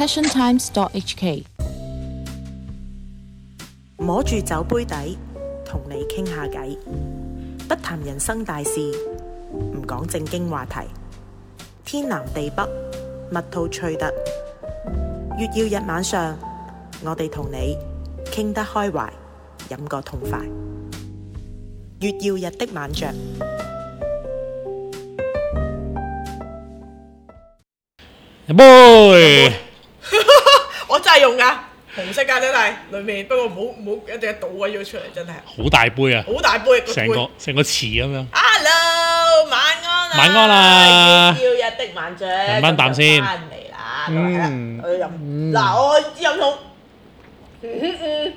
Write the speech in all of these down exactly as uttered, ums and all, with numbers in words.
passion times dot h k。 摸住酒杯底，同你傾下偈，不談人生大事，唔講正經話題，天南地北，乜都吹得。月曜日晚上，我哋同你傾得開懷，飲個痛快。月曜日的晚酌。 一杯， 我真係用㗎，紅色㗎真係，裡面不過唔好唔好一定倒鬼咗出嚟，真係好大杯啊！ 好大杯， 成個成個池咁樣。 Hello，晚安啦！ 晚安啦！ 月曜日的晚酌， 飲翻啖先。 翻嚟啦， 嗯我要飲。嗱，我支飲筒，嗯嗯，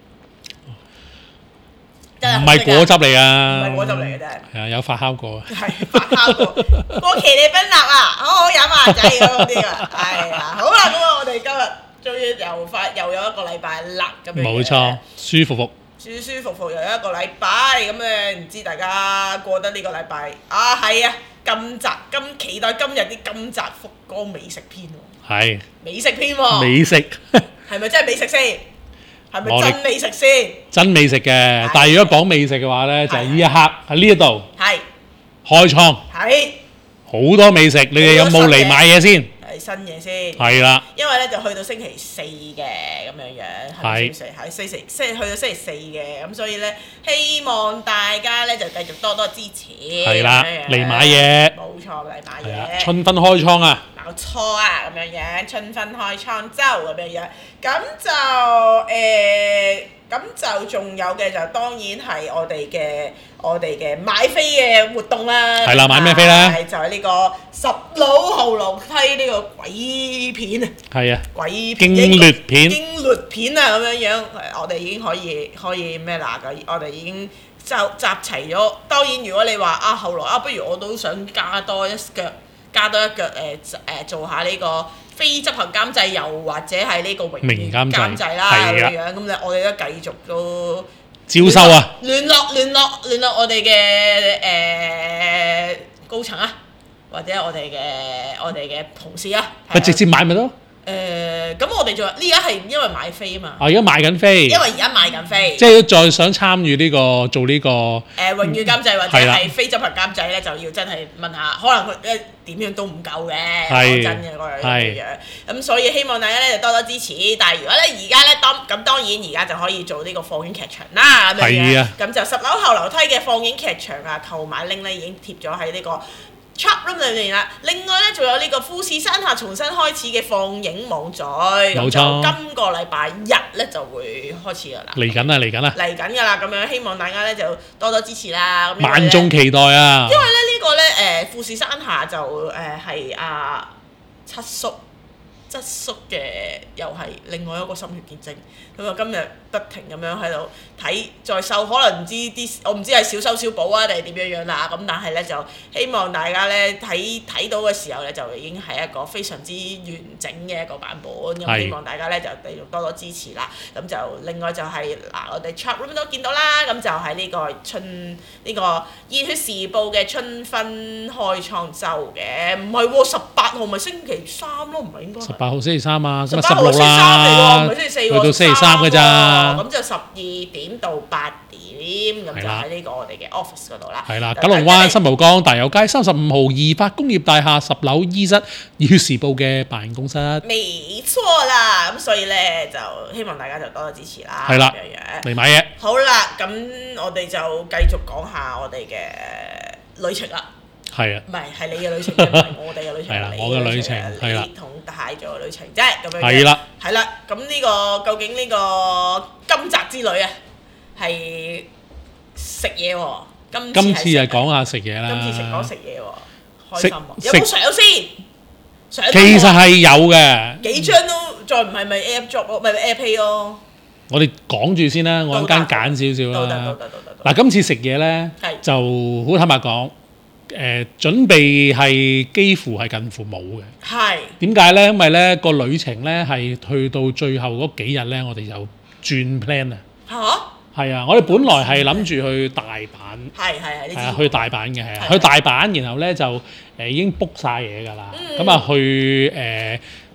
唔係果汁嚟啊！ 唔係果汁嚟嘅真係。 係啊，有發酵過啊。 係發酵過，過奇利賓納啊，好好飲啊，仔嗰啲啊，係啊，好啦，咁啊，我哋今日終於又發又有一個禮拜啦，咁樣冇錯，舒服服。 舒舒服服又有一個禮拜，咁誒唔知大家過得呢個禮拜啊？係啊，今集今期待今日啲今集福哥美食篇喎， 係美食篇喎， 美食， 係咪真係美食先？係咪我哋真美食先？ 真美食嘅。但係如果講美食嘅話咧，就係呢一刻喺呢一度係開倉， 係好多美食。你哋有冇嚟買嘢先？ 係新嘢先。 係啦， 因為咧就去到星期四嘅咁樣樣，係星期四係星期四，星期去到星期四嘅，咁所以咧希望大家咧就繼續多多支持。 係啦， 咁樣樣嚟買嘢。 冇錯，嚟買係啊， 嘢。 春分開倉啊！ 冇錯啊，咁樣樣，春分開倉周咁樣樣，咁就誒，咁、就仲有嘅就當然係我哋嘅我哋嘅買飛嘅活動啦。 係啦買咩飛呢係就係呢個十佬後樓梯呢個鬼片啊！ 係啊， 鬼片驚慄片驚慄片啊咁樣樣，我哋已經可以可以咩啦㗎？我哋已經就集齊咗。當然，如果你話啊後來啊，不如我都想加多一腳。加多一腳誒誒、呃、做下呢個非執行監製，又或者係呢個榮譽監製啦咁樣樣，咁咧我哋都繼續都招收啊！ 聯絡聯絡聯絡我哋嘅誒高層啊，或者我哋嘅我哋嘅同事啊， 佢直接買咪得？ 誒咁、呃、我哋仲呢家係因為買飛啊嘛， 啊而家買緊飛， 因為而家買緊飛， 即係再想參與呢、這個做呢、這個誒、 呃、榮譽監製或者係啦係非執行監製咧，就要真係問下，可能佢誒點樣都唔夠嘅， 係講真嘅嗰樣係樣。咁所以希望大家咧就多多支持。但係如果咧而家咧當咁當然而家就可以做呢個放映劇場啦咁樣樣。 係啊咁就十樓後樓梯嘅放映劇場啊，購買 link 咧已經貼咗喺呢個chat room 裏面啦，另外咧仲有呢個富士山下重新開始嘅放映網聚， 冇錯， 今個禮拜日咧就會開始噶啦， 嚟緊啦嚟緊啦， 嚟緊噶啦，咁樣希望大家咧就多多支持啦，咁萬眾期待啊！ 因為咧呢個咧誒富士山下就誒係阿七叔。七叔嘅又係另外一個心血見證，咁啊今日不停咁樣喺度睇再收，可能唔知啲我唔知係小修小補啊定係點樣樣啦，咁但係咧就希望大家咧睇睇到嘅時候咧就已經係一個非常之完整嘅一個版本，咁希望大家咧就繼續多多支持啦。咁就另外就係、是、嗱我哋 chat room 都見到啦，咁就係呢個春呢、呢個《熱血時報》嘅春分開創週嘅，唔係喎十八號咪星期三咯，唔係應該係。 八號星期三啊，咁啊十八號星期三嚟喎，唔係星期四喎， 去到星期三㗎咋。 咁就十二點到八點，咁就喺呢個我哋嘅 office 嗰度啦。 係啦，九龍灣新蒲崗大有街三十五號二發工業大廈十樓 E 室熱血時報嘅辦公室。 冇錯啦，咁所以咧就希望大家就多多支持啦。 係啦， 樣嚟買嘢。 好啦，咁我哋就繼續講下我哋嘅旅程啦。 係啊， 唔係係你嘅旅程，唔係我哋嘅旅程。 係啦，我嘅旅程係啦， 你同大做嘅旅程啫，咁樣。 係啦， 係啦，咁呢個究竟呢個今集之旅啊，係食嘢喎。今今次係講下食嘢啦。 今次食講食嘢喎，開心啊！ 食有冇相先？相其實係有嘅。 幾張都再唔係咪 AirDrop 咯，咪 AirPay 咯。 我哋講住先啦，我陣間揀少少啦。嗱，今次食嘢咧就好坦白講。誒、呃、準備係幾乎係近乎冇嘅。係點解咧？因為咧個旅程咧係去到最後嗰幾日咧，我哋就轉 plan 啊。嚇！係啊，我哋本來係諗住去大阪。係係係。係啊，去大阪嘅係啊，去大阪，然後咧就誒、呃、已經 book 晒嘢㗎啦。咁啊、嗯、去誒、呃、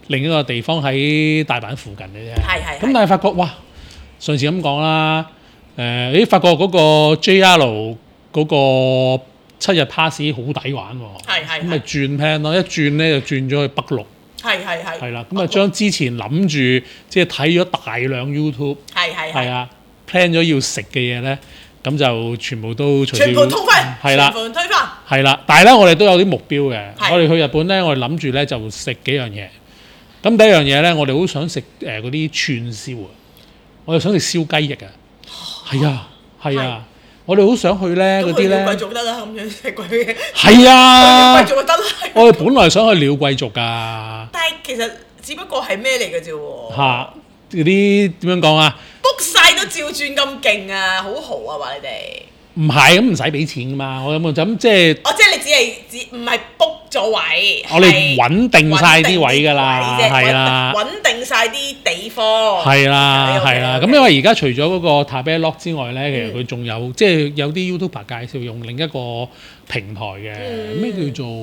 另一個地方喺大阪附近嘅啫。 係係。 咁但係發覺哇，上次咁講啦，誒咦發覺嗰個 J R 嗰個七日 pass 好抵玩喎。 係係。咁咪轉 plan 咯，一轉咧就轉咗去北陸。 係係係。 係啦，咁啊將之前諗住即係睇咗大量 YouTube。 係係係。 係啊 ，plan 咗要食嘅嘢咧。咁就全部都全部推翻， 係啦， 全部推翻， 係啦。但係咧，我哋都有啲目標嘅。我哋去日本咧，我哋諗住咧就食幾樣嘢。咁第一樣嘢咧，我哋好想食誒嗰啲串燒啊！我哋想食燒雞翼啊！係啊，係啊！我哋好想去咧嗰啲咧。鳥貴族得啦，咁樣食鬼嘅。係啊，鳥貴族就得啦。我哋本來想去鳥貴族㗎。 但係其實只不過係咩嚟嘅啫喎？ 嚇！嗰啲點樣講啊 book 晒都照轉咁勁啊，好豪啊話你哋。 唔係咁唔使俾錢噶嘛，我有冇就咁即係。 哦，即係你只係只唔係 book 咗位。 我哋穩定晒啲位㗎啦，係啦。 穩定晒啲地方。 係啦，係啦。咁因為而家除咗嗰個 Tabelog 之外咧，其實佢仲有即係有啲 YouTuber 介紹用另一個平台嘅，咩叫做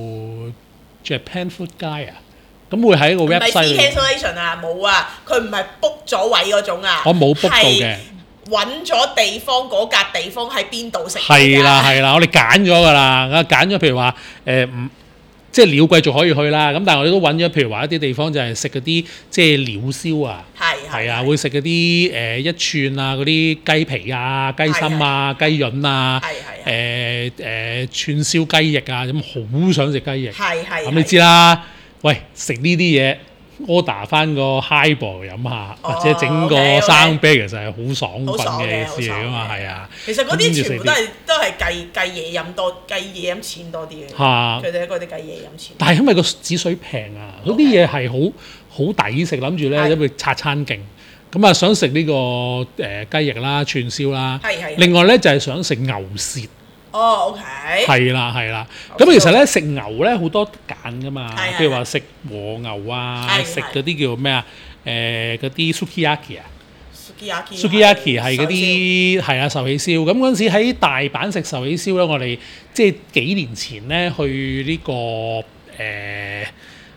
Japan Food Guide 啊？咁會喺個 website 度。唔係 cancellation 啊，冇啊，佢唔係 book 咗位嗰種啊。 我冇 book 到嘅。 揾咗地方嗰格地方喺邊度食？ 係啦係啦，我哋揀咗㗎啦，揀咗譬如話誒唔即係鳥貴族可以去啦。咁但係我哋都揾咗譬如話一啲地方就係食嗰啲即係鳥燒啊。係係啊，會食嗰啲誒一串啊嗰啲雞皮啊、雞心啊、雞潤啊。係係誒誒串燒雞翼啊，咁好想食雞翼。係係。咁你知啦，喂食呢啲嘢。order 翻個 highball 飲下，或者整個生啤，其實係好爽滾嘅事嚟噶嘛，係啊。 其實嗰啲全部都係都係計計嘢飲多，計嘢飲錢多啲嘅。嚇！佢哋嗰啲計嘢飲錢。但係因為個止水平啊，嗰啲嘢係好好抵食，諗住咧因為拆餐勁。咁啊想食呢個誒雞翼啦、串燒啦。係係。另外咧就係想食牛舌。哦 ，OK。係啦，係啦。咁其實咧食牛咧好多揀噶嘛，譬如話食和牛啊，食嗰啲叫咩啊？誒嗰啲 sukiyaki 啊 ，sukiyaki 係嗰啲係啊壽喜燒。咁嗰陣時喺大阪食壽喜燒咧，我哋即係幾年前咧去呢個誒誒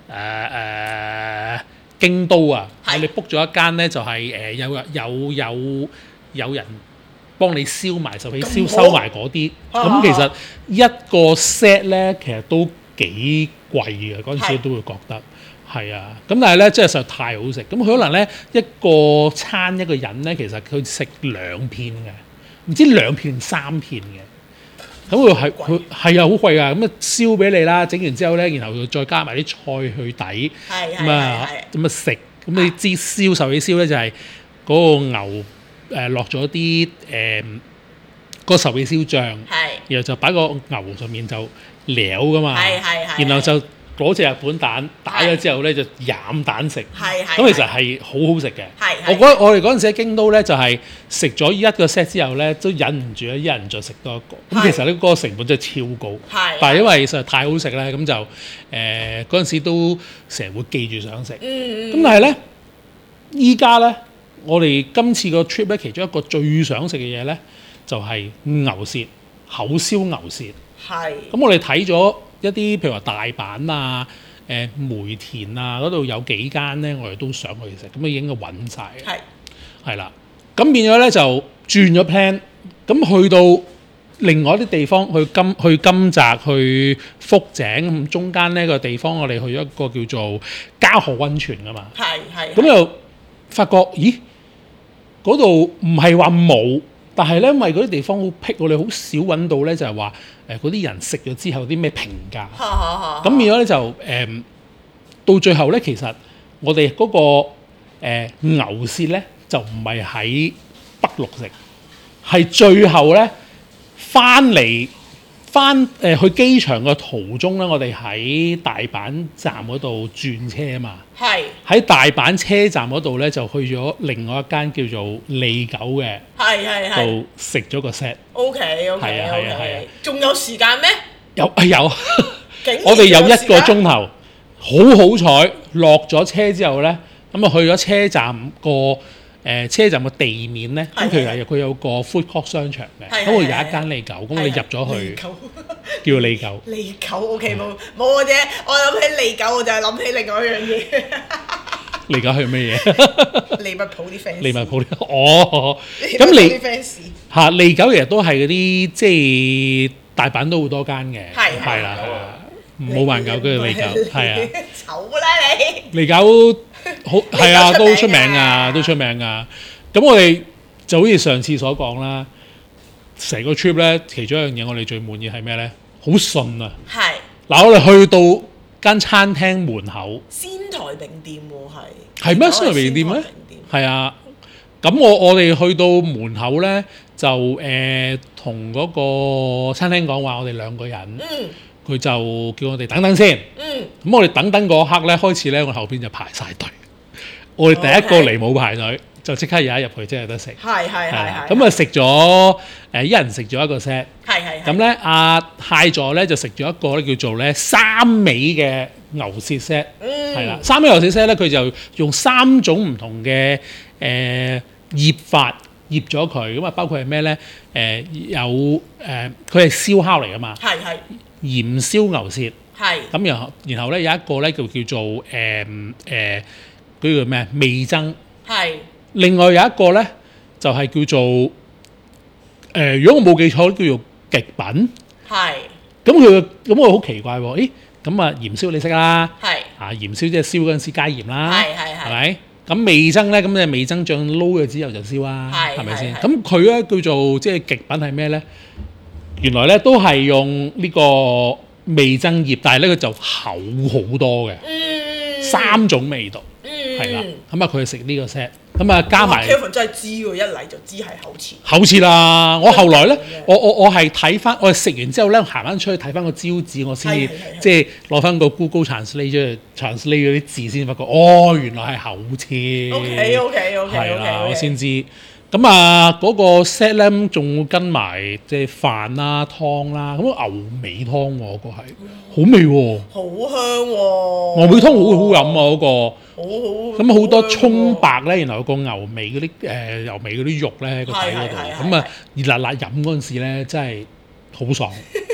誒京都啊，我哋 book 咗一間咧就係誒有有有有人。幫你燒埋壽喜燒，收埋嗰啲，咁其實一個 set 咧，其實都幾貴嘅，嗰陣時都會覺得係啊。咁但係咧，真係實在太好食。咁佢可能咧一個餐一個人咧，其實佢食兩片嘅，唔知兩片三片嘅。咁佢係佢係啊，好貴㗎。咁啊燒俾你啦，整完之後咧，然後再加埋啲菜去底，咁啊咁啊食。咁你知燒壽喜燒咧就係嗰個牛。誒落咗啲誒個壽喜燒醬，然後就擺個牛上面就撩噶嘛，然後就攞隻日本蛋打咗之後咧就飲蛋食，咁其實係好好食嘅。我覺得我哋嗰陣時喺京都咧就係食咗一個 set 之後咧都忍唔住咧一人再食多一個，咁其實咧嗰個成本真係超高，但係因為實在太好食咧，咁就誒嗰陣時都成日會記住想食，咁但係咧依家咧。我哋今次個 trip 咧，其中一個最想食嘅嘢咧，就係牛舌口燒牛舌。係。咁我哋睇咗一啲，譬如話大阪啊、誒梅田啊嗰度有幾間咧，我哋都想去食，咁啊已經揾晒。係。係啦。咁變咗咧就轉咗 plan，咁去到另外一啲地方，去金去金澤、去福井咁中間呢個地方，我哋去咗一個叫做加賀溫泉噶嘛。係係。咁又發覺，咦？嗰度唔係話冇，但係咧，因為嗰啲地方好僻，我哋好少揾到咧，就係話誒嗰啲人食咗之後啲咩評價。咁變咗咧就誒、呃，到最後咧，其實我哋嗰、嗰個、呃、牛舌咧就唔係喺北陸食，係最後咧翻嚟翻誒去機場嘅途中咧，我哋喺大阪站嗰度轉車啊嘛。係喺大阪車站嗰度咧，就去咗另外一間叫做利久嘅，係係係度食咗個 set。O K O K 係啊係啊係啊，仲有時間咩？有啊有，我哋有一個鐘頭，好好彩落咗車之後咧，咁啊去咗車站個誒、呃、車站嘅地面咧，咁其實佢有個 food court 商場嘅，咁會有一間利久，咁我哋入咗去。叫利久，利久 OK 冇冇嘅啫，我諗起利久我就係諗起另外一樣嘢。 利九係咩嘢？ 利物浦啲 fans。 利物浦啲哦，咁利嚇利九其實都係嗰啲即係大阪都好多間嘅， 係係啦係啦，冇萬九跟住利九係啊， 醜啦你！ 利九好係啊，都出名啊，都出名啊。咁我哋就好似上次所講啦，成個 trip 咧，其中一樣嘢我哋最滿意係咩咧？好順啊！ 係嗱，我哋去到間餐廳門口， 仙台名店喎係。 係咩？仙台名店咩？係啊。咁我我哋去到門口咧，就誒同嗰個餐廳講話，我哋兩個人。嗯。佢就叫我哋等等先。嗯。咁我哋等等嗰刻咧，開始咧，我後邊就排晒隊。我哋第一個嚟冇排隊，就即刻有一入去，即係有得食。 係係係係。 咁啊食咗誒一人食咗一個 set。 係係。咁咧阿蟹座咧就食咗一個咧叫做咧三味嘅牛舌 set。嗯。係啦，三味牛舌 set 咧佢就用三種唔同嘅誒醃法醃咗佢，咁啊包括係咩咧？誒有誒佢係燒烤嚟噶嘛。係係。鹽燒牛舌。係。咁然後然後咧有一個咧就叫做誒誒嗰個咩味噌。係。另外有一個咧就係、是、叫做誒、呃，如果我冇記錯，叫做極品。係。咁佢咁我好奇怪喎，誒咁啊鹽燒你識啦。係。啊鹽燒即係燒嗰陣時加鹽啦。係係係。係咪？咁味噌咧，咁你味噌醬撈咗之後就燒啦。係。係咪先？咁佢咧叫做即係極品係咩咧？原來咧都係用呢個味噌醃，但係咧佢就厚好多嘅。嗯。三種味道。嗯。係啦。咁啊佢食呢個 set。咁啊加埋 Kevin 真係知喎，一嚟就知係口切。 口切啦！我後來咧，我我我係睇翻，我食完之後咧，行翻出去睇翻個招紙，我先至即係攞翻個 Google Translate 出嚟 translate 嗰啲字先發覺，哦，原來係口切。 OK OK OK。 係啦，我先知。咁啊，嗰個 set 咧仲會跟埋即係飯啦、湯啦，咁牛尾湯喎，嗰個係好味喎， 好香喎， 牛尾湯好好飲啊，嗰個。好好咁好多葱白咧，然後有個牛尾嗰啲誒牛尾嗰啲肉咧喺個底嗰度，咁啊熱辣辣飲嗰陣時咧，真係好爽。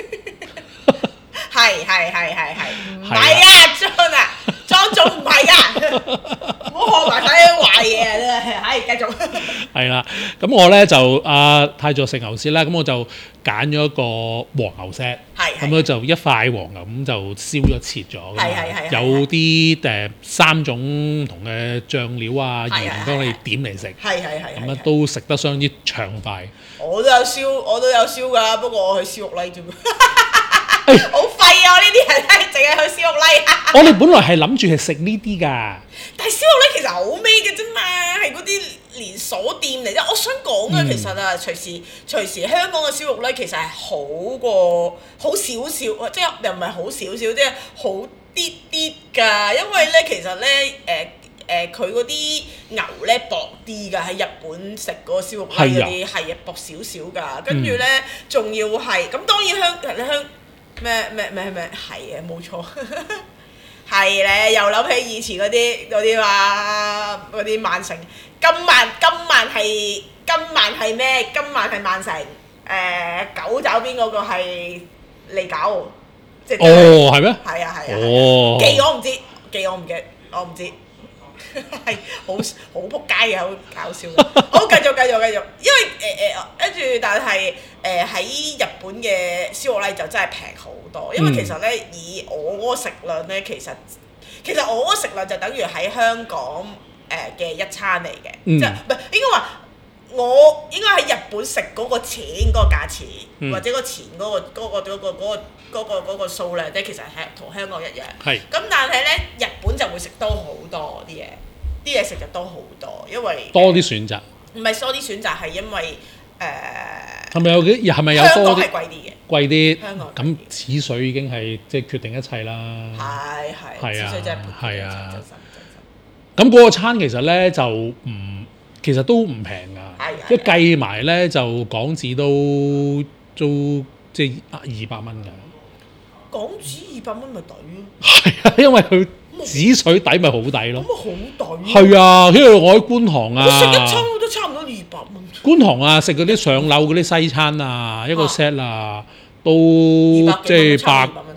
係係係係係，唔係啊莊啊莊總唔係啊，唔好學埋晒啲壞嘢啊真係，係繼續。係啦，咁我咧就阿太座食牛舌啦，咁我就揀咗一個黃牛 set，咁咧就一塊黃牛咁就燒咗切咗，有啲誒三種唔同嘅醬料啊鹽幫你點嚟食，咁啊都食得相當之暢快。 我都有燒，我都有燒㗎，不過我去燒肉例啫嘛。好廢啊！呢啲人係淨係去燒肉例。 我哋本來係諗住係食呢啲㗎， 但係燒肉例其實好味嘅啫嘛，係嗰啲連鎖店嚟啫。我想講啊，其實啊，隨時隨時香港嘅燒肉例其實係好過好少少，即係又唔係好少少，即係好啲啲㗎。因為咧，其實咧，誒誒佢嗰啲牛咧薄啲㗎，喺日本食嗰個燒肉例嗰啲係啊薄少少㗎。跟住咧，仲要係咁，當然香你香。咩咩咩咩係啊，冇錯，係咧，又諗起以前嗰啲嗰啲話嗰啲曼城，今晚今晚係今晚係咩？今晚係曼城，誒九爪邊嗰個係利九，即係哦係咩？ 係啊係啊， 哦記我唔知，記我唔記，我唔知。係好好撲街嘅，好搞笑嘅。好，繼續繼續繼續，因為誒誒跟住，但係誒喺日本嘅燒肉例就真係平好多，因為其實咧以我嗰個食量咧，其實其實我嗰個食量就等於喺香港誒嘅一餐嚟嘅，即係唔係應該話我應該喺日本食嗰個錢嗰個價錢，嗯、或者個錢嗰、嗰個嗰、嗰個嗰、嗰個嗰、嗰個嗰、嗰個嗰、嗰個數量咧，其實係同香港一樣。係。咁但係咧，日本就會食多好多啲嘢，啲嘢食就多好多，因為多啲選擇。 唔係多啲選擇，係因為誒。係、呃、咪有幾？係咪有多啲？ 香港係貴啲嘅。貴啲。香港。咁此水已經係即係決定一切啦。 係係。係啊。此水真係決定一切。係啊。 咁嗰個餐其實咧就唔。其實都唔平㗎，一計埋咧就港紙都都即係二百蚊㗎。 港紙二百蚊咪抵咯。 係啊，因為佢止水底咪好抵咯。 咁啊好抵。 係啊，因為我喺觀塘啊。 我食一餐都差唔多二百蚊。 觀塘啊，食嗰啲上樓嗰啲西餐啊，一個 set 啊，都即係百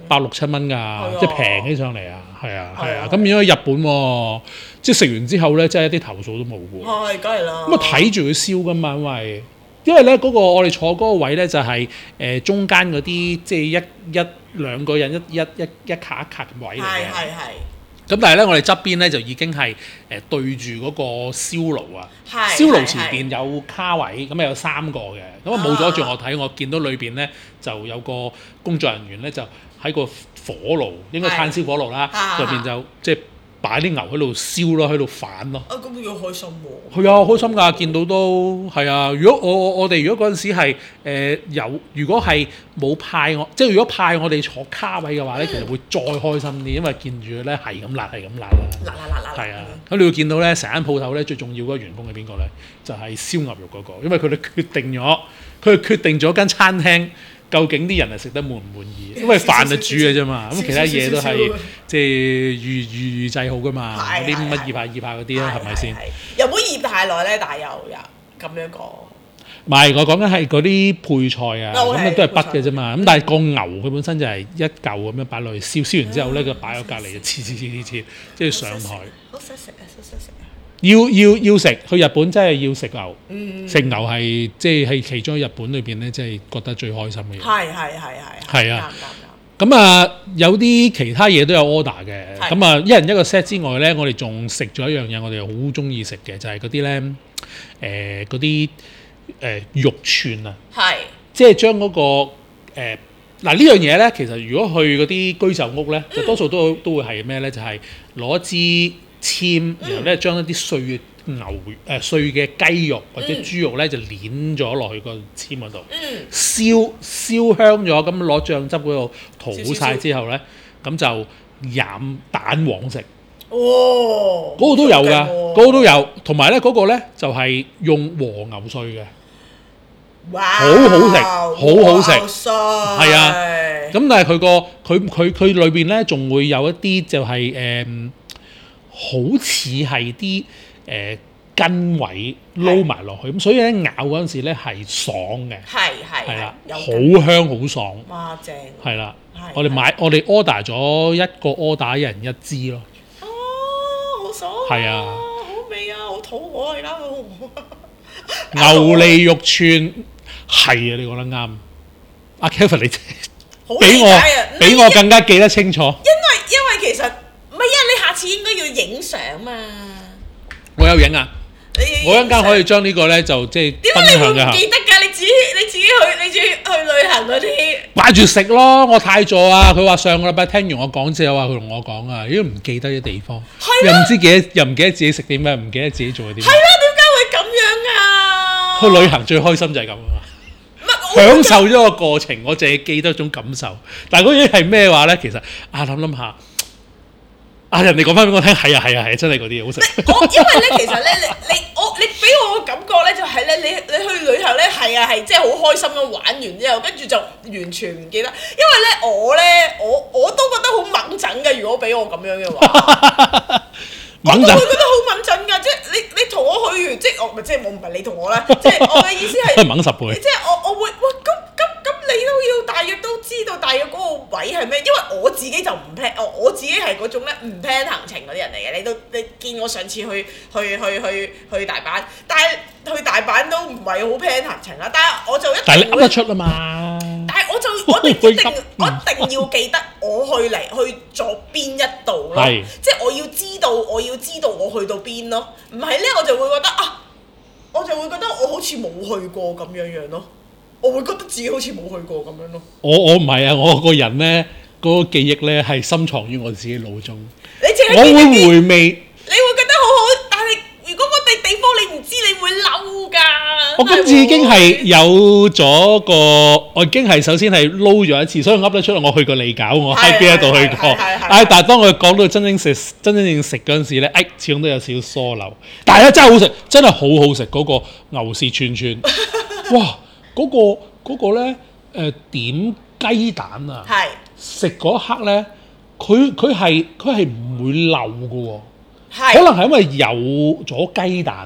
百六七蚊㗎，即係平起上嚟啊，係啊係啊，咁如果日本喎，即係食完之後咧，即係一啲投訴都冇喎。 係，梗係啦。 咁啊睇住佢燒㗎嘛，因為因為咧嗰個我哋坐嗰個位咧就係誒中間嗰啲即係一一兩個人一一一一卡一卡嘅位嚟嘅。係係係。咁但係咧，我哋側邊咧就已經係誒對住嗰個燒爐啊，燒爐前邊有卡位，咁啊有三個嘅，咁啊冇阻住我睇，我見到裏邊咧就有個工作人員咧就喺個火爐，應該炭燒火爐啦，入邊就即係擺啲牛喺度燒咯，喺度反咯。啊，咁要開心喎！係啊，開心㗎，見到都係啊。如果我我我哋如果嗰陣時係誒有，如果係冇派我，即係如果派我哋坐卡位嘅話咧，其實會再開心啲，因為見住咧係咁辣係咁辣啦。辣辣辣辣！係啊，咁你會見到咧成間鋪頭咧最重要嗰個員工係邊個咧？就係燒牛肉嗰個，因為佢哋決定咗，佢哋決定咗間餐廳。究竟啲人係食得滿唔滿意？因為飯就煮嘅啫嘛，咁其他嘢都係即係預預預製好噶嘛，啲乜醃下醃下嗰啲啦，係咪先？ 又唔好醃太耐咧，但係又又咁樣講。 唔係，我講緊係嗰啲配菜啊，咁啊都係筆嘅啫嘛。咁但係個牛佢本身就係一嚿咁樣擺落去燒，燒完之後咧，佢擺喺隔離就切切切切切，即係上台。 好想食啊！好想食啊！ 要要要食，去日本真係要食牛，嗯、食牛係即係係其中喺日本裏邊咧，即係覺得最開心嘅嘢。係係係係。係啊。咁啊，有啲其他嘢都有 order 嘅。咁啊，一人一個 set 之外咧，我哋仲食咗一樣嘢，我哋好中意食嘅就係嗰啲咧，誒嗰啲誒肉串啊。係。即係將嗰個誒嗱呢樣嘢咧，其實如果去嗰啲居酒屋咧，就多數都都會係咩咧？就係攞一支籤，然後咧將一啲碎牛誒、呃、碎嘅雞肉或者豬肉咧就攣咗落去個籤嗰度，燒燒香咗，咁攞醬汁嗰度塗晒之後咧，咁就染蛋黃食。哦，嗰個都有㗎，嗰個都有，同埋咧嗰個咧就係用和牛碎嘅，哇，好好食，好好食，係啊。咁但係佢個佢佢佢裏邊咧仲會有一啲就係、是、誒。呃好似係啲誒筋位撈埋落去，咁所以咧咬嗰陣時咧係爽嘅，係係係啦，好香好爽，哇正！係啦，我哋買我哋 order 咗一個 order 一人一支咯。哦，好爽！係啊，好味啊，好肚餓啊，而家好唔好？牛脷肉串係啊，你講得啱。阿 Kevin 你比我比我更加記得清楚。因為因為其實。唔係啊！你下次應該要影相嘛。 我有影啊！我一陣間可以將呢個咧就即係分享一下。點解你會唔記得㗎？你自己你自己去你自己去旅行嗰啲。掛住食咯！我太座啊！佢話上個禮拜聽完我講之後話佢同我講啊，因為唔記得啲地方，又唔知記得又唔記得自己食啲咩，唔記得自己做啲咩。係啦，點解會咁樣啊？去旅行最開心就係咁啊！享受咗個過程，我淨係記得一種感受。但係嗰啲係咩話咧？其實啊諗諗下。啊！人哋講翻俾我聽，係啊係啊係啊，真係嗰啲好食。我因為咧，其實咧，你你我你俾我個感覺咧，就係咧，你你去旅行咧，係啊係，即係好開心咁玩完之後，跟住就完全唔記得。因為咧，我咧，我我都覺得好猛整嘅。如果俾我咁樣嘅話，我都會覺得好猛整㗎。即係你你同我去完，即係我咪即係我唔係你同我啦。即係我嘅意思係猛十倍。即係我我會哇咁咁咁，你都要大約都知道大約嗰個位係咩？因為我自己就唔 plan，我我自己係嗰種咧唔 plan 行程嗰啲人嚟嘅。你都你見我上次去去去去去大阪，但係去大阪都唔係好 plan 行程啦。但係我就一定但係你噏得出啊嘛。但係我就我哋一定我一定要記得我去嚟去咗邊一度咯。即係我要知道我要知道我去到邊咯。唔係咧，我就會覺得啊，我就會覺得我好似冇去過咁樣樣咯。我會覺得自己好似冇去過咁樣咯。我我唔係啊，我個人咧嗰、嗰個記憶咧係深藏於我自己腦中。你淨係我會回味，你會覺得好好，但係如果個地地方你唔知，你會嬲㗎。我今次已經係有咗個，我已經係首先係撈咗一次，所以噏得出嚟。我去過利搞，我喺邊一度去過。唉，但係當我講到真正食、真真正食嗰陣時咧，誒，始終都有少少疏漏。但係咧真係好食，真係好好食嗰個牛舌串串，哇！嗰、嗰個嗰個咧誒點雞蛋啊，食嗰刻咧，佢佢係佢係唔會漏嘅喎，可能係因為有咗雞蛋，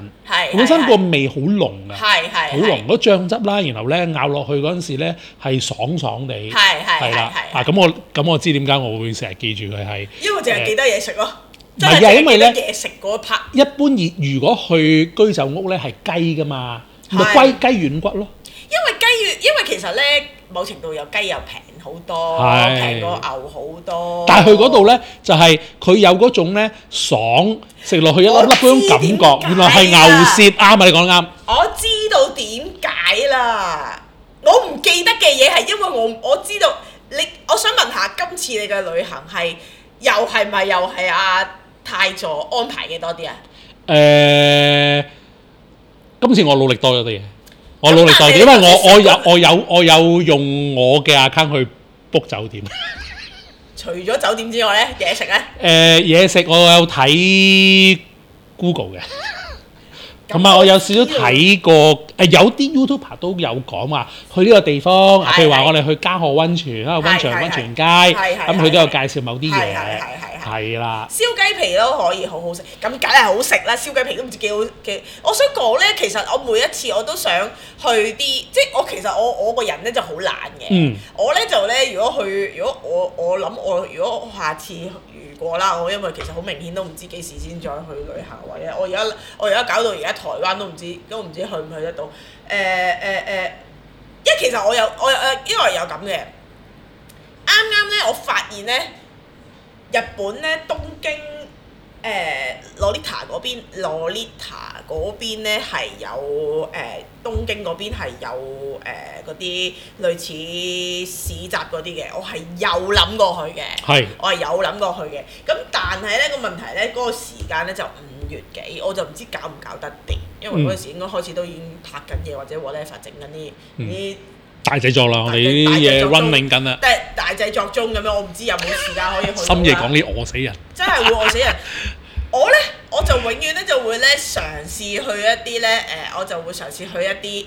本身個味好濃啊， 係係好濃嗰醬汁啦，然後咧咬落去嗰陣時咧係爽爽地， 係係係啦，啊咁我咁我知點解我會成日記住佢係， 因為淨係記得嘢食咯。 唔係啊，因為咧嘢食嗰 part， 一般如如果去居酒屋咧係雞噶嘛，咪雞雞軟骨咯。 因為雞軟，因為其實咧某程度有雞又平好多，平過牛好多。 但係去嗰度咧就係、是、佢有嗰種咧爽，食落去一粒粒嗰種感覺，原來係牛舌啱啊！你講得啱。 我知道點解啦，我唔記得嘅嘢係因為我我知道你，我想問下今次你嘅旅行係又係咪又係阿泰座安排嘅多啲啊？誒、 呃，今次我努力多咗啲嘢。我努力多啲，因為我我有我有我有用我嘅 account 去 book 酒店。 除咗酒店之外咧，嘢食咧？誒、 呃，嘢食我有睇 Google 嘅，同埋我有少少睇過誒、呃，有啲 YouTuber 都有講話去呢個地方，譬如話我哋去嘉禾溫泉啦、溫泉溫泉街，咁佢都有介紹某啲嘢。係啦，燒雞皮都可以好好食，咁梗係好食啦！燒雞皮都唔知幾好幾。我想講咧，其實我每一次我都想去啲，即係我其實我我個人咧就好懶嘅。嗯、我咧就咧，如果去，如果我我諗我如果我下次如果啦，我因為其實好明顯都唔知幾時先再去旅行，或者我而家我而家搞到而家台灣都唔知都唔知去唔去得到。誒誒誒，因為其實我有我有誒，因為有咁嘅。啱啱咧，我發現咧。日本咧東京誒洛麗塔嗰邊，洛麗塔嗰邊咧係有誒、呃、東京嗰邊係有誒嗰啲類似市集嗰啲嘅，我係有諗過去嘅， 係我係有諗過去嘅。咁但係咧個問題咧，嗰、嗰個時間咧就五月幾，我就唔知搞唔搞得掂，因為嗰陣時應該開始都已經拍緊嘢或者 whatever 整緊啲啲。大製作啦，我哋呢啲嘢 running 緊啦， 即係大製作中咁樣，我唔知有冇時間可以去。 深夜講啲餓死人， 真係會餓死人。我咧我就永遠咧就會咧嘗試去一啲咧誒，我就會嘗試去一啲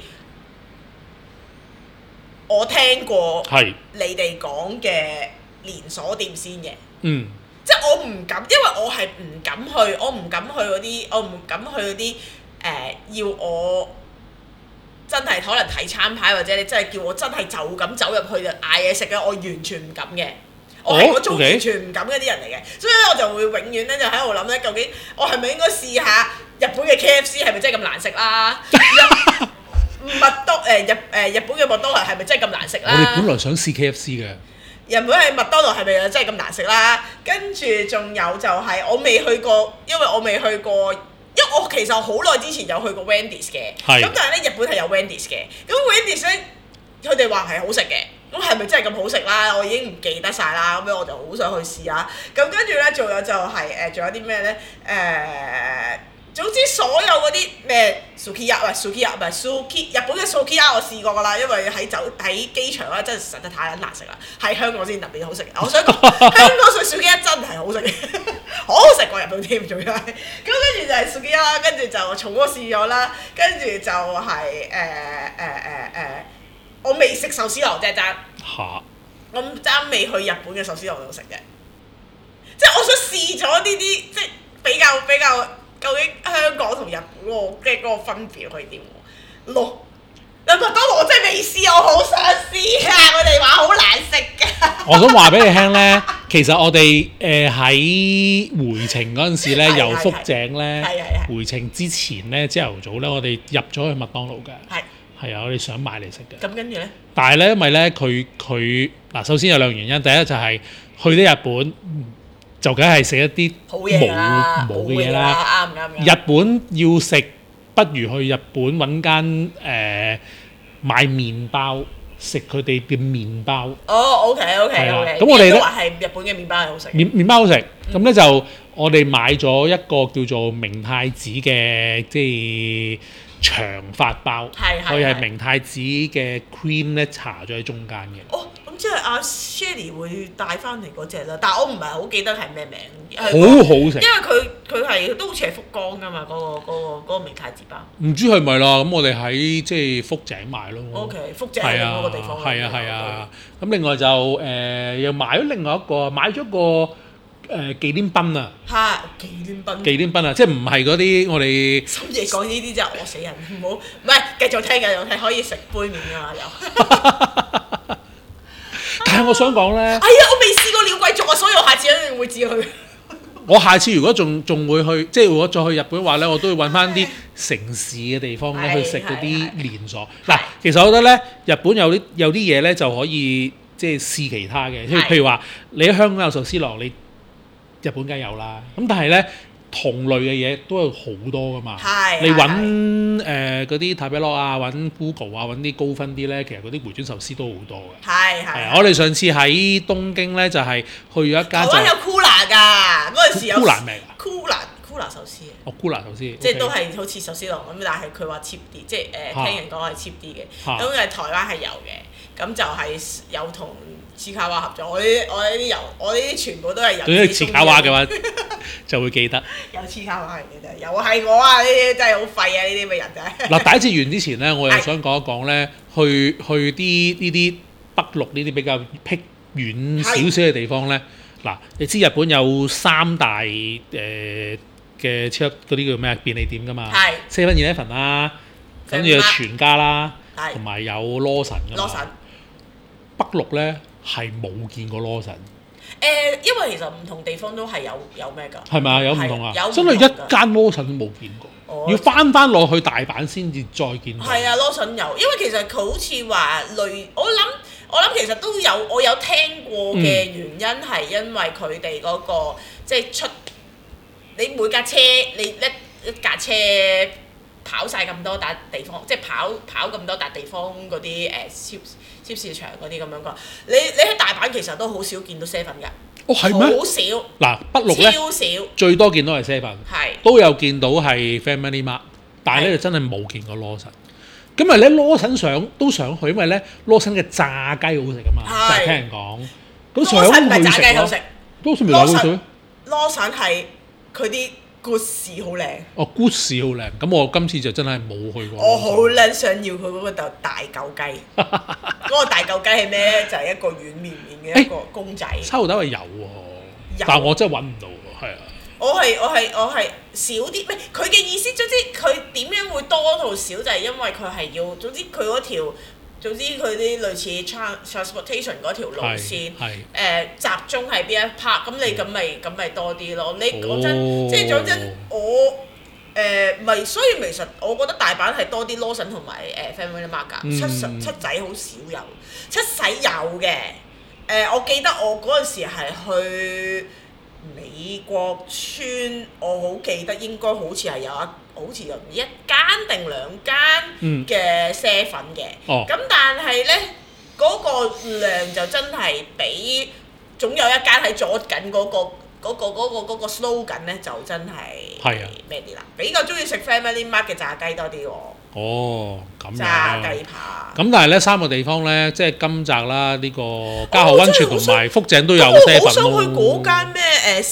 我聽過你哋講嘅連鎖店先嘅。嗯。即係我唔敢，因為我係唔敢去，我唔敢去嗰啲，我唔敢去嗰啲誒要我。真係可能睇餐牌，或者你真係叫我真係就咁走入去就嗌嘢食嘅，我完全唔敢嘅。我係嗰種完全唔敢嗰啲人嚟嘅，所以咧我就會永遠咧就喺度諗咧，究竟我係咪應該試下日本嘅 K F C 係咪真係咁難食啦？麥當誒日誒日本嘅麥當勞係咪真係咁難食啦？ 我哋本來想試 K F C 嘅。 日本係麥當勞係咪真係咁難食啦？跟住仲有就係我未去過，因為我未去過。因為我其實好耐之前有去過 Wendy's 嘅，咁是但係咧日本係有 Wendy's 嘅，咁 Wendy's 咧佢哋話係好食嘅，咁係咪真係咁好食啦？我已經唔記得晒啦，咁樣我就好想去試下。咁跟住咧，仲有就係、是、誒，仲、呃、有啲咩咧？誒、呃，總之所有嗰啲咩 Sukiya 唔係 Sukiya 唔係 Suki 日本嘅 Sukiya 我試過㗎啦，因為喺酒喺機場咧真係實在太難食啦，喺香港先特別好食。我想講香港食 Sukiya 真係好食嘅。好好食過日本添，仲要係咁，跟住就係 Sukiya 啦，跟住就重鍋試咗啦，跟住就係誒誒誒誒，我未食壽司郎啫，爭嚇，我爭未去日本嘅壽司郎度食嘅，即係我想試咗呢啲，即係比較比較，究竟香港同日本嗰個嘅嗰個分別係點咯？麥當勞我真係未試，我好想試啊！我哋話好難食㗎。 我想話俾你聽咧，其實我哋誒喺回程嗰陣時咧，由福井咧回程之前咧，朝頭早咧，我哋入咗去麥當勞嘅。係係啊，我哋想買嚟食嘅。咁跟住咧？但係咧，因為咧，佢佢嗱，首先有兩個原因，第一就係去啲日本就梗係食一啲冇冇嘅嘢啦。啱唔啱？日本要食，不如去日本揾間誒買麵包。食佢哋嘅麵包。 哦 ，OK OK OK。咁我哋咧話係日本嘅麵包係好食。 麵麵包好食，咁咧、嗯、就我哋買咗一個叫做明太子嘅，即係長發包。係係。佢係明太子嘅 cream 咧，搽咗喺中間嘅。 哦，咁即係阿 Shelly 會帶翻嚟嗰隻啦，但係我唔係好記得係咩名。 好好食。 因為佢佢係都好似係福岡噶嘛，嗰、嗰個嗰、嗰個嗰個明太子包。 唔知係咪啦？咁我哋喺即係福井買咯。 O、okay, K， 福井嗰個地方。 係啊係啊。咁、啊啊、另外就誒、呃、又買咗另外一個，買咗個誒忌廉賓啊， 係忌廉賓， 忌廉賓啊，即係唔係嗰啲我哋深夜講呢啲就餓死人，唔好唔係繼續聽繼續聽，可以食杯麵㗎嘛又。 但係我想講咧， 哎呀，我未試過鳥貴族啊，所以我下次一定會自己去。 我下次如果仲仲會去，即係如果再去日本嘅話咧，我都會揾翻啲城市嘅地方咧去食嗰啲連鎖。嗱，其實我覺得咧，日本有啲有啲嘢咧就可以即係試其他嘅，即係譬如話你喺香港有壽司郎，你日本梗係有啦。咁但係咧同類嘅嘢都有好多噶嘛。你揾誒嗰啲塔比洛啊，揾 Google 啊，揾啲高分啲咧，其實嗰啲回轉壽司都好多嘅。係係。我哋上次喺東京咧就係去咗一間。台灣有 Kura 㗎，嗰陣時有。 Kura 咩㗎 ？Kura Kura 壽司。 哦 Kura 壽司。即係都係好似壽司郎咁，但係佢話 cheap 啲，即係誒聽人講係 cheap 啲嘅。咁誒台灣係有嘅，咁就係有同次卡哇合作。我呢我呢啲油，我呢啲全部都係油。 總之次卡哇嘅話，就會記得。 有次卡哇嘅真係，又係我啊！呢啲真係好廢啊！呢啲咁嘅人真係。 嗱，第一次完之前咧，我又想講一講咧，去去啲呢啲北陸呢啲比較僻遠少少嘅地方咧。嗱，你知日本有三大誒嘅超級嗰啲叫咩便利店㗎嘛？係。seven eleven 啦，跟住有全家啦，同埋有羅神㗎嘛。羅神。北陸咧係冇見過羅神。 誒，因為其實唔同地方都係有有咩㗎？ 係咪啊？有唔同啊？真係一間羅神都冇見過，要翻翻落去大阪先至再見到。 係啊，羅神有，因為其實佢好似話類，我諗我諗其實都有，我有聽過嘅原因係因為佢哋嗰個即係出你每架車你一一架車跑晒咁多笪地方，即係跑跑咁多笪地方嗰啲誒超超市場嗰啲咁樣講，你你喺大阪其實都好少見到 seven 㗎。 哦，係咩？ 好少。嗱， 北陸咧超少， 最多見到係 seven，係都有見到係 Family Mart，但係咧就真係冇見過羅神。咁啊咧羅神想都想去，因為咧羅神嘅炸雞好食啊嘛，就係聽人講。咁想去食咯。羅神唔係炸雞好食。 羅神係佢啲故事好靚。 哦，故事好靚。咁我今次就真係冇去過。 我好撚想要佢嗰個大大嚿雞。嗰個大嚿雞係咩咧？就係一個軟綿綿嘅一個公仔。秋豆係有喎，但係我真係揾唔到喎，係啊。我係我係我係少啲，咩？佢嘅意思總之佢點樣會多同少，就係因為佢係要總之佢嗰條總之佢啲類似 transportation 嗰條路線，誒集中喺邊一 part，咁你咁咪咁咪多啲咯。你講真，即係講真，我誒咪所以其實我覺得大阪係多啲 Lawson 同埋誒 Family Mart 㗎，七十七仔好少有，七仔有嘅。誒我記得我嗰陣時係去美國村，我好記得應該好似係有一好似有一間定兩間嘅啡粉嘅，咁、嗯、但係咧嗰個量就真係比總有一間喺左緊嗰個嗰、嗰個嗰、嗰個嗰個 slogan 咧就真係咩啲啦，比較中意食 Family Mart 嘅炸雞多啲喎。哦，咁樣炸雞扒。咁但係咧三個地方咧，即係金澤啦、呢、呢個加賀溫泉同埋福井都有啡粉咯。我好想去嗰間咩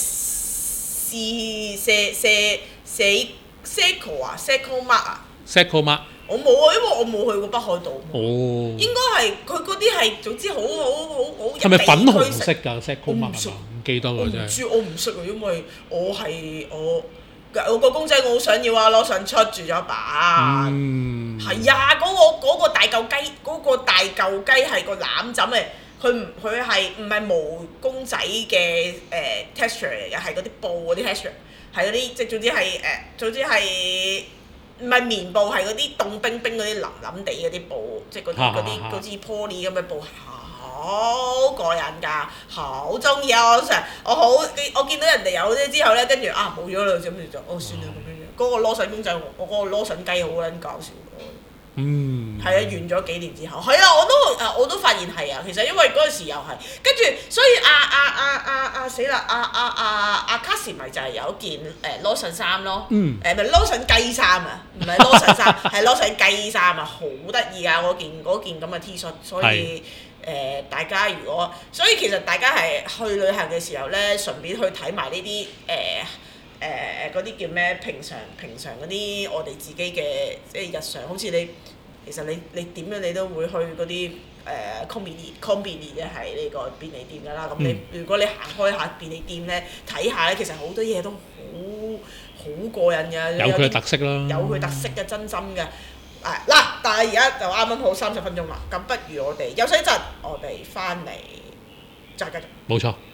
誒是社社社 Seiko 啊 Seiko Mart 啊 Seiko Mart。我冇啊，因為我冇去過北海道。哦。應該係佢嗰啲係總之好好好好。係咪粉紅色㗎 Seiko Mart 係嘛？唔記得㗎真係。我唔知，我唔識啊，因為我係我。我個公仔我好想要啊！攞上出住咗一把，嗯，係啊！嗰、嗰個嗰個大嚿雞，嗰、嗰個大嚿雞係個攬枕嚟，佢唔佢係唔係毛公仔嘅誒、呃、texture 嚟嘅，係嗰啲布嗰啲 texture，係嗰啲即係總之係誒、呃，總之係唔係棉布，係嗰啲凍冰冰嗰啲腍腍地嗰啲布，即係嗰啲嗰啲好似 poly 咁嘅布。好過癮㗎，好中意啊！我成日我好我見到人哋有啲之後咧，跟住啊冇咗啦，咁就哦算啦咁樣樣。嗰、嗰個羅神公仔，我嗰個羅神雞好撚搞笑。嗯。係啊，完咗幾年之後，係啊，我都啊我都發現係啊，其實因為嗰陣時又係，跟住所以啊啊啊啊啊死啦！啊啊啊啊卡士咪就係有一件誒羅神衫咯。嗯。誒咪羅神雞衫啊，唔係羅神衫，係羅神雞衫啊，好得意啊！嗰件嗰件咁嘅 T 恤，所以。誒、呃，大家如果，所以其實大家係去旅行嘅時候咧，順便去睇埋呢啲誒誒嗰啲叫咩？平常平常嗰啲我哋自己嘅即係日常，好似你其實你你點樣你都會去嗰啲誒 convenience convenience 嘅係呢個便利店㗎啦。咁你、嗯、如果你行開下便利店咧，睇下咧，其實好多嘢都好好過癮嘅， 有佢嘅特色啦， 有佢特色嘅真心嘅。誒嗱，但係而家就啱啱好三十分鐘啦，咁不如我哋休息一陣，我哋翻嚟再繼續。 冇錯。